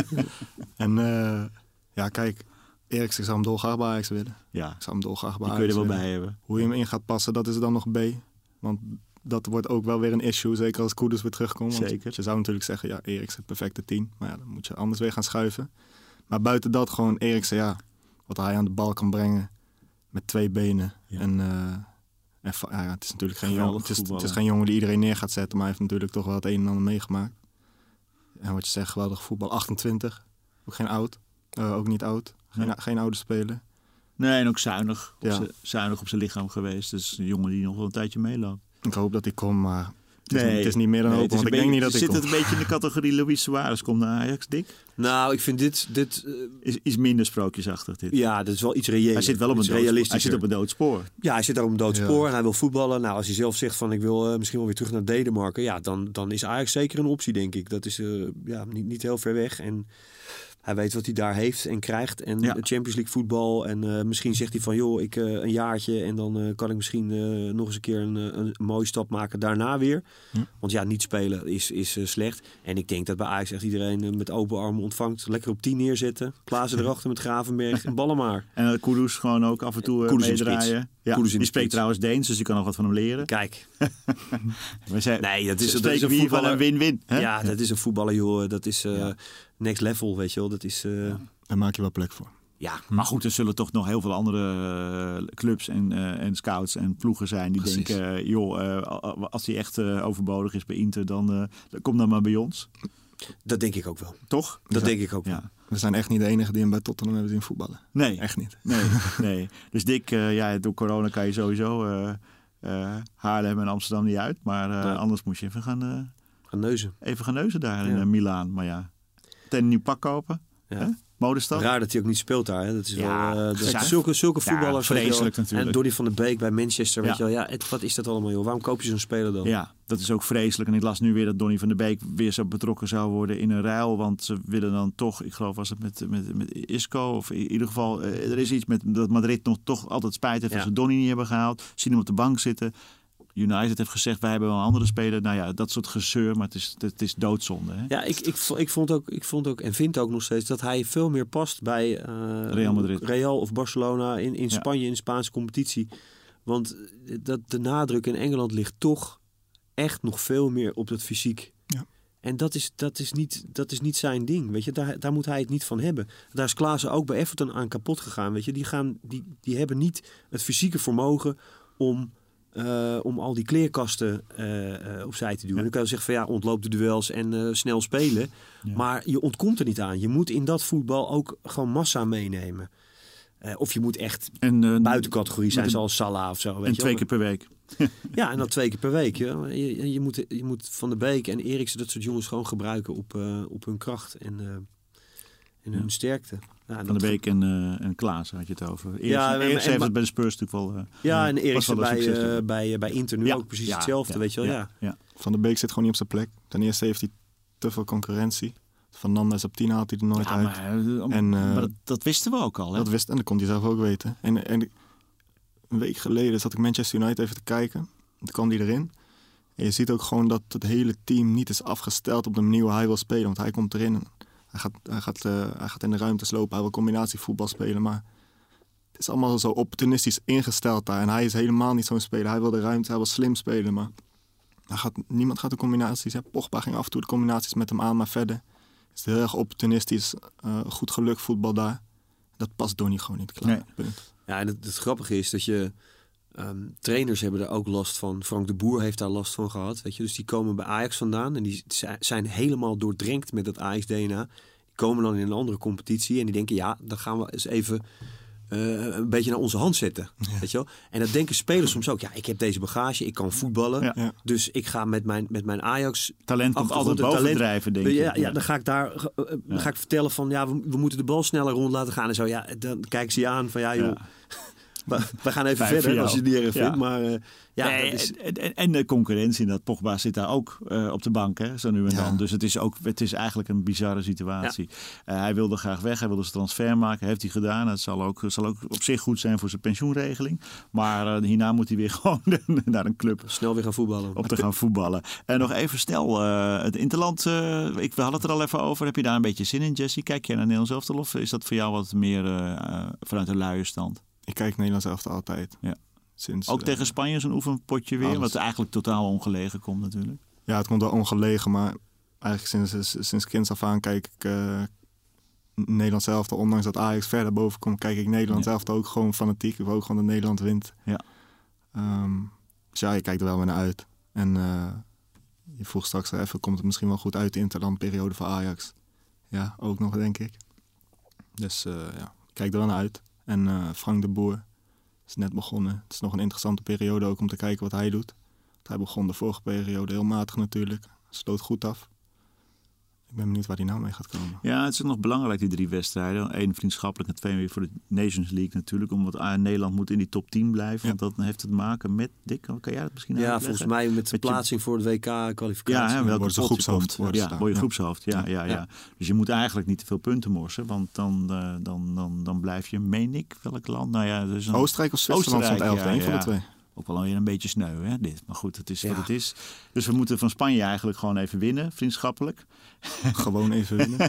En kijk, Eriksen, ik zou hem dolgraag bij Ajax willen. Ja, ik zou hem dolgraag bij Ajax willen. Kun je er wel bij hebben. Hoe je hem in gaat passen, dat is dan nog B. Want dat wordt ook wel weer een issue, zeker als Kudus weer terugkomt. Zeker. Je zou natuurlijk zeggen, ja, Eriksen het perfecte 10. Maar ja, dan moet je anders weer gaan schuiven. Maar buiten dat gewoon Eriksen, ja, wat hij aan de bal kan brengen met 2 benen. Ja. En het is natuurlijk geen jongen. Het is geen jongen die iedereen neer gaat zetten, maar hij heeft natuurlijk toch wel het een en ander meegemaakt. En wat je zegt, geweldig voetbal. 28, ook geen oud. Ook niet oud. Geen oude speler. Nee, en ook zuinig. Zuinig op zijn lichaam geweest. Dus een jongen die nog wel een tijdje meeloopt. Ik hoop dat hij komt, maar het is niet meer dan hoop. Want ik denk niet dat hij komt. Zit het een beetje in de categorie Luis Suarez komt naar Ajax, Dick? Nou, ik vind dit is minder sprookjesachtig. Dit. Ja, dit is wel iets reëel. Hij zit wel op een doodspoor. Ja, hij zit daar op een doodspoor en hij wil voetballen. Nou, als hij zelf zegt van ik wil misschien wel weer terug naar Denemarken, ja, dan is Ajax zeker een optie, denk ik. Dat is niet heel ver weg. En Hij weet wat hij daar heeft en krijgt. En Champions League voetbal. En misschien zegt hij van, joh, ik een jaartje. En dan kan ik misschien nog eens een keer een mooie stap maken daarna weer. Want ja, niet spelen is slecht. En ik denk dat bij Ajax echt iedereen met open armen ontvangt. Lekker op 10 neerzetten. Klaassen erachter met Gravenberg en ballen maar. En Kudus gewoon ook af en toe meedraaien. Ja, die spreekt trouwens Deens, dus je kan nog wat van hem leren. Kijk. Nee, dat is een voetballer. Een win-win. Hè? Ja, dat is een voetballer, joh. Dat is next level, weet je wel. Dat is... Daar maak je wel plek voor. Ja. Maar goed, er zullen toch nog heel veel andere clubs en scouts en ploegen zijn die denken, joh, als hij echt overbodig is bij Inter, dan kom dan maar bij ons. Dat denk ik ook wel. Toch? Dat denk ik ook wel. We zijn echt niet de enige die hem bij Tottenham hebben zien voetballen. Nee. Echt niet. Nee. Dus Dick, door corona kan je sowieso Haarlem en Amsterdam niet uit. Maar anders moest je even gaan neuzen. Even gaan neuzen daar in Milaan. Maar ja, meteen een nieuw pak kopen. Ja. Hè? Modestad. Raar dat hij ook niet speelt daar. Hè? Dat is wel zulke voetballers. Vreselijk natuurlijk. En Donny van de Beek bij Manchester. Weet je wel. Ja, wat is dat allemaal, joh? Waarom koop je zo'n speler dan? Ja, dat is ook vreselijk. En ik las nu weer dat Donny van de Beek weer zo betrokken zou worden in een ruil. Want ze willen dan toch, ik geloof was het met Isco. Of in ieder geval, er is iets met dat Madrid nog toch altijd spijt heeft dat ze Donny niet hebben gehaald. Zien hem op de bank zitten. United heeft gezegd, wij hebben wel een andere speler. Nou ja, dat soort gezeur, maar het is doodzonde. Hè? Ja, ik vond ook en vind ook nog steeds dat hij veel meer past bij Real Madrid. Real of Barcelona in Spanje, in de Spaanse competitie. Want de nadruk in Engeland ligt toch echt nog veel meer op dat fysiek. Ja. En dat is niet zijn ding, weet je. Daar moet hij het niet van hebben. Daar is Klaassen ook bij Everton aan kapot gegaan, weet je. Die hebben niet het fysieke vermogen om al die kleerkasten opzij te doen. En dan kan je zeggen van ontloop de duels en snel spelen. Ja. Maar je ontkomt er niet aan. Je moet in dat voetbal ook gewoon massa meenemen. Of je moet echt buitencategorie zijn, zoals Salah of zo. Weet en je 2 keer per week. Ja, en dan 2 keer per week. Ja. Je moet Van der Beek en Eriksen, dat soort jongens gewoon gebruiken op hun kracht en hun sterkte. Ja, Van der Beek en Klaassen had je het over. Eerst heeft het bij de Spurs natuurlijk wel... en Eriksen bij Inter nu ook precies hetzelfde, weet je wel. Ja. Van der Beek zit gewoon niet op zijn plek. Ten eerste heeft hij te veel concurrentie. Van Nandes op 10 haalt hij er nooit uit. Maar dat wisten we ook al. Hè? Dat wist, en dat kon hij zelf ook weten. En een week geleden zat ik Manchester United even te kijken. Toen kwam hij erin. En je ziet ook gewoon dat het hele team niet is afgesteld op de manier hoe hij wil spelen. Want hij komt erin. Hij gaat in de ruimtes lopen. Hij wil combinatievoetbal spelen. Maar het is allemaal zo opportunistisch ingesteld daar. En hij is helemaal niet zo'n speler. Hij wil de ruimte, hij wil slim spelen. Maar niemand gaat de combinaties. Ja, Pogba ging af en toe de combinaties met hem aan. Maar verder is het heel erg opportunistisch. Goed geluk voetbal daar. Dat past Donny gewoon niet. Klaar. Nee. Ja, en het grappige is dat je... trainers hebben er ook last van. Frank de Boer heeft daar last van gehad. Weet je? Dus die komen bij Ajax vandaan. En die zijn helemaal doordrenkt met dat Ajax-DNA. Die komen dan in een andere competitie. En die denken, dan gaan we eens even een beetje naar onze hand zetten. Ja. Weet je wel? En dat denken spelers soms ook. Ja, ik heb deze bagage. Ik kan voetballen. Ja. Dus ik ga met mijn Ajax... Talent komt altijd bovendrijven, denk ik. Ja, dan ga ik daar ga ik vertellen van... we moeten de bal sneller rond laten gaan. En zo, dan kijken ze je aan van... joh, we gaan even verder als je het niet erg vindt. Maar dat is... en de concurrentie, dat Pogba zit daar ook op de bank, hè, zo nu en dan. Dus het is eigenlijk een bizarre situatie. Ja. Hij wilde graag weg, hij wilde zijn transfer maken, heeft hij gedaan. Het zal ook op zich goed zijn voor zijn pensioenregeling. Maar hierna moet hij weer gewoon naar een club. Snel weer gaan voetballen. Op te gaan voetballen. En nog even snel, het Interland, we hadden het er al even over. Heb je daar een beetje zin in, Jesse? Kijk jij naar Nederlands elftal of is dat voor jou wat meer vanuit een luie stand? Ik kijk Nederlands elftal altijd. Ja. Ook tegen Spanje zo'n oefenpotje weer, wat eigenlijk totaal ongelegen komt natuurlijk. Ja, het komt wel ongelegen, maar eigenlijk sinds kinds af aan kijk ik Nederlands elftal. Ondanks dat Ajax verder boven komt, kijk ik Nederlands elftal ook gewoon fanatiek. Ik wil ook gewoon dat Nederland wint. Ja. Dus je kijkt er wel weer naar uit. En je vroeg straks even, komt het misschien wel goed uit de interlandperiode voor Ajax? Ja, ook nog denk ik. Dus ik kijk er wel naar uit. En Frank de Boer is net begonnen. Het is nog een interessante periode ook om te kijken wat hij doet. Hij begon de vorige periode heel matig natuurlijk. Sloot goed af. Ik Ik ben benieuwd waar die nou mee gaat komen. Ja, het is nog belangrijk, die 3 wedstrijden. 1 vriendschappelijk en 2 weer voor de Nations League natuurlijk. Omdat Nederland moet in die top 10 blijven. Want dat heeft te maken met, Dick, kan jij dat misschien uitleggen? Volgens mij met de plaatsing voor het WK-kwalificatie. Ja, welke groepshoofd word je groepshoofd. Ja. Dus je moet eigenlijk niet te veel punten morsen. Want dan blijf je, meen ik, welk land? Nou ja, dus Oostenrijk of Zwitserland stond 11-1 voor de 2. Ook wel weer een beetje sneu, hè, dit. Maar goed, het is wat het is. Dus we moeten van Spanje eigenlijk gewoon even winnen, vriendschappelijk. Gewoon even winnen.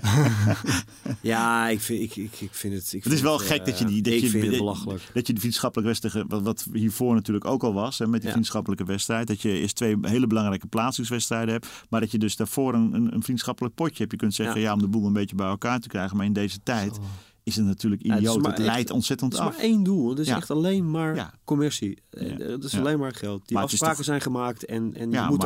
Ja, ik vind het... Het is wel gek dat je die... Ik vind het belachelijk. Dat je de vriendschappelijke wedstrijd, wat hiervoor natuurlijk ook al was, hè, met die vriendschappelijke wedstrijd, dat je eerst 2 hele belangrijke plaatsingswedstrijden hebt, maar dat je dus daarvoor een vriendschappelijk potje hebt. Je kunt zeggen, om de boel een beetje bij elkaar te krijgen. Maar in deze tijd is het natuurlijk idioot. Het leidt ontzettend af. Het is maar 1 doel. Het is echt alleen maar commercie. Het is alleen maar geld. Die afspraken zijn gemaakt en je moet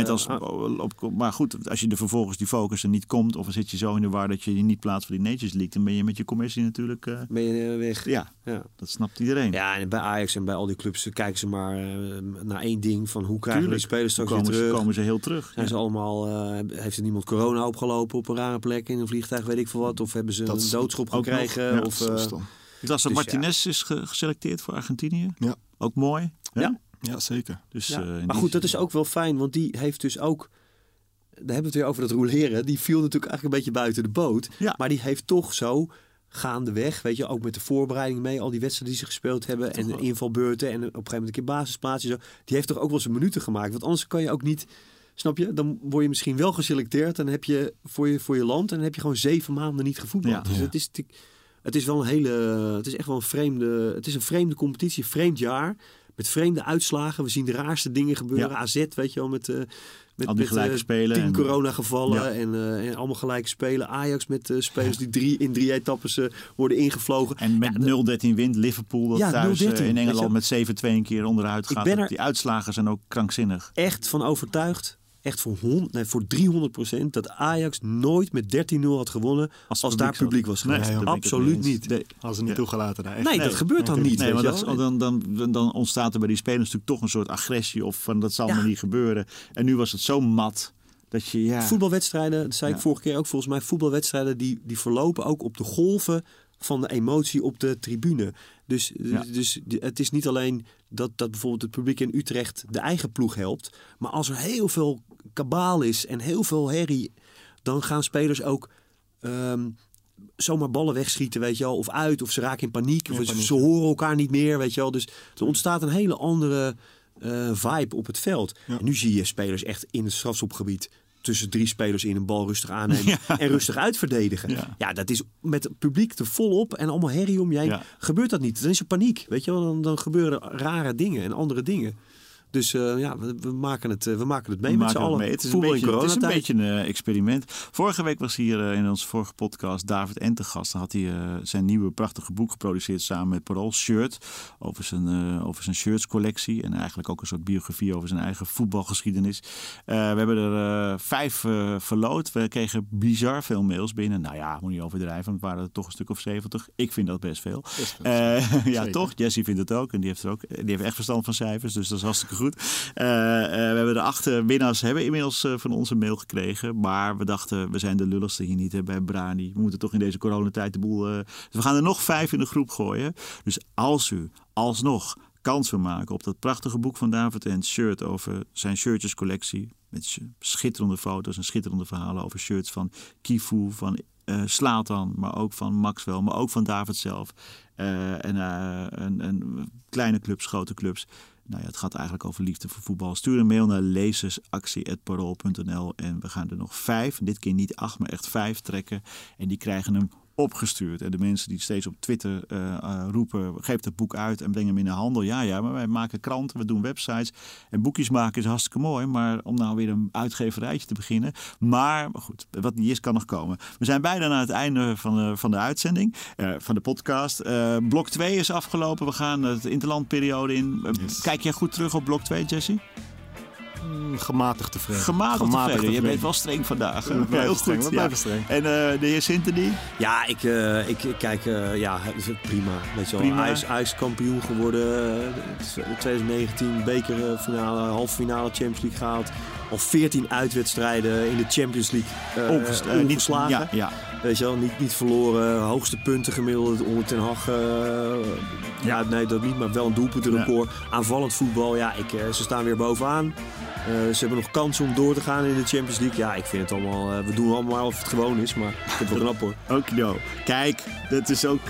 daar... maar goed, als je er vervolgens die focus er niet komt, of zit je zo in de war dat je niet plaatst voor die Nations League, dan ben je met je commercie natuurlijk... ben je weg. Ja, dat snapt iedereen. Ja, en bij Ajax en bij al die clubs kijken ze maar naar 1 ding van hoe krijgen we die spelers straks weer terug. Komen ze heel terug. Zijn ze allemaal... heeft er niemand corona opgelopen op een rare plek in een vliegtuig, weet ik veel wat, of hebben ze een doodschop gekregen? Of, ik las dat Martinez is geselecteerd voor Argentinië. Ja. Ook mooi. Ja, zeker. Dus, maar goed, dat is ook wel fijn, want die heeft dus ook... Daar hebben we het weer over dat roleren. Die viel natuurlijk eigenlijk een beetje buiten de boot. Ja. Maar die heeft toch zo gaandeweg, weet je, ook met de voorbereiding mee, al die wedstrijden die ze gespeeld hebben en de invalbeurten en op een gegeven moment een keer basisplaatsen. Zo, die heeft toch ook wel zijn minuten gemaakt. Want anders kan je ook niet... Snap je? Dan word je misschien wel geselecteerd en heb je voor je land en dan heb je gewoon 7 maanden niet gevoetbald. Dus het is wel een hele... Het is echt wel een vreemde... Het is een vreemde competitie, een vreemd jaar. Met vreemde uitslagen. We zien de raarste dingen gebeuren. Ja. AZ, weet je wel, met al die gelijke spelen 10 coronagevallen en allemaal gelijke spelen. Ajax met spelers die in 3 etappes worden ingevlogen. En met 0-13 wint Liverpool dat thuis in Engeland met 7-2 een keer onderuit gaat. Die uitslagen zijn ook krankzinnig. Echt van overtuigd. Echt voor 300% dat Ajax nooit met 13-0 had gewonnen als daar publiek was geweest. Nee, absoluut niet. Nee. Als ze niet toegelaten daar. Nee, dat gebeurt dan niet. Nee, maar dan ontstaat er bij die spelers natuurlijk toch een soort agressie of van dat zal maar niet gebeuren. En nu was het zo mat dat je voetbalwedstrijden, dat zei ik vorige keer ook volgens mij, voetbalwedstrijden die verlopen ook op de golven van de emotie op de tribune. Dus het is niet alleen dat bijvoorbeeld het publiek in Utrecht de eigen ploeg helpt. Maar als er heel veel kabaal is en heel veel herrie, dan gaan spelers ook zomaar ballen wegschieten, weet je wel. Of uit, of ze raken in paniek. Of ze horen elkaar niet meer, weet je wel. Dus er ontstaat een hele andere vibe op het veld. Ja. En nu zie je spelers echt in het strafschopgebied tussen 3 spelers in een bal rustig aannemen en rustig uitverdedigen. Ja, dat is met het publiek er volop en allemaal herrie om je heen. Gebeurt dat niet. Dan is er paniek. Weet je wel, dan gebeuren rare dingen en andere dingen. Dus we maken het mee met z'n allen. Het is een beetje een experiment. Vorige week was hier in onze vorige podcast David Ent te gast. Dan had hij zijn nieuwe prachtige boek geproduceerd samen met Parool, Shirt. Over zijn shirtscollectie. En eigenlijk ook een soort biografie over zijn eigen voetbalgeschiedenis. We hebben er 5 verloot. We kregen bizar veel mails binnen. Nou ja, moet niet overdrijven. Want het waren er toch een stuk of 70. Ik vind dat best veel. Ja, toch? Jessie vindt het ook. En die heeft echt verstand van cijfers. Dus dat is hartstikke goed. We hebben de 8 winnaars inmiddels van onze mail gekregen. Maar we dachten, we zijn de lulligste hier niet bij Brani. We moeten toch in deze coronatijd de boel... Dus we gaan er nog 5 in de groep gooien. Dus als u alsnog kans wil maken op dat prachtige boek van David Ent, Shirt, over zijn shirtjescollectie. Met schitterende foto's en schitterende verhalen over shirts van Kifu, van Zlatan, maar ook van Maxwell, maar ook van David zelf. En kleine clubs, grote clubs. Nou ja, het gaat eigenlijk over liefde voor voetbal. Stuur een mail naar lezersactie@parool.nl en we gaan er nog 5, dit keer niet 8, maar echt 5 trekken. En die krijgen hem opgestuurd. En de mensen die steeds op Twitter roepen, geef het boek uit en breng hem in de handel. Ja, maar wij maken kranten, we doen websites. En boekjes maken is hartstikke mooi, maar om nou weer een uitgeverijtje te beginnen. Maar goed, wat niet is, kan nog komen. We zijn bijna aan het einde van de uitzending, van de podcast. Blok 2 is afgelopen. We gaan de interlandperiode in. Kijk jij goed terug op blok 2, Jesse? Gematigd tevreden. Gematigd tevreden. Je bent wel streng vandaag. Heel goed. We blijven streng. En de heer Sintony? Ja, ik kijk, prima. Weet je wel, Prima. IJskampioen geworden. 2019 bekerfinale, halve finale Champions League gehaald. Al 14 uitwedstrijden in de Champions League niet verslagen. Ja. Weet je wel, niet verloren. Hoogste punten gemiddeld onder Ten Hag. Nee, dat niet, maar wel een doelpuntenrecord. Ja. Aanvallend voetbal, ze staan weer bovenaan. Ze hebben nog kansen om door te gaan in de Champions League. Ja, ik vind het allemaal... we doen allemaal maar of het gewoon is, maar ik vind het wel knap hoor. Oké, kijk, dat is ook...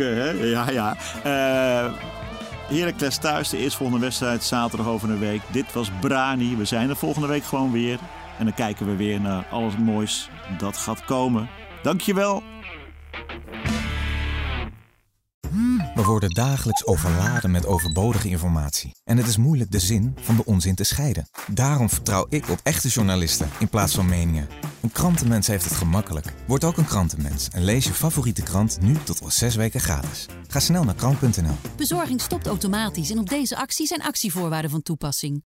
Heracles thuis, de eerstvolgende wedstrijd, zaterdag over een week. Dit was Brani. We zijn er volgende week gewoon weer. En dan kijken we weer naar alles moois dat gaat komen. Dankjewel. We worden dagelijks overladen met overbodige informatie. En het is moeilijk de zin van de onzin te scheiden. Daarom vertrouw ik op echte journalisten in plaats van meningen. Een krantenmens heeft het gemakkelijk. Word ook een krantenmens en lees je favoriete krant nu tot al 6 weken gratis. Ga snel naar krant.nl. Bezorging stopt automatisch en op deze actie zijn actievoorwaarden van toepassing.